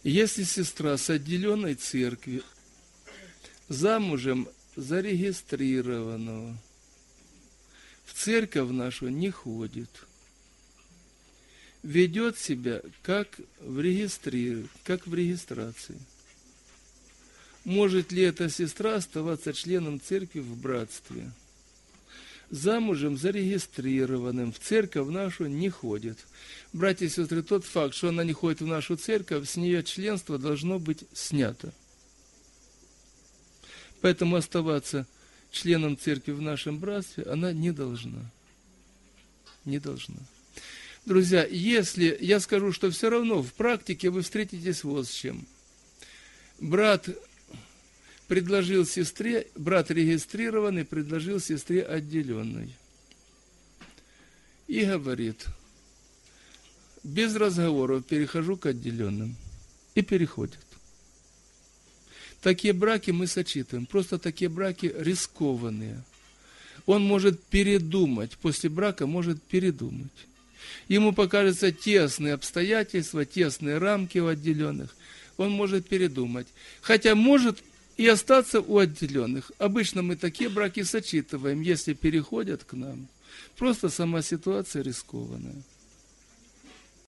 Если сестра с отделенной церкви, замужем зарегистрированного, в церковь нашу не ходит, ведет себя как в регистрации, может ли эта сестра оставаться членом церкви в братстве? Замужем зарегистрированным в церковь нашу не ходит. Братья и сестры, тот факт, что она не ходит в нашу церковь, с нее членство должно быть снято. Поэтому оставаться членом церкви в нашем братстве она не должна. Не должна. Друзья, если я скажу, что все равно в практике вы встретитесь вот с чем. Брат предложил сестре, брат регистрированный предложил сестре отделенной. И говорит, без разговоров перехожу к отделенным. И переходит. Такие браки мы сочетываем. Просто такие браки рискованные. Он может передумать. После брака может передумать. Ему покажутся тесные обстоятельства, тесные рамки у отделенных. Он может передумать. Хотя может и остаться у отделенных. Обычно мы такие браки сочетываем, если переходят к нам. Просто сама ситуация рискованная.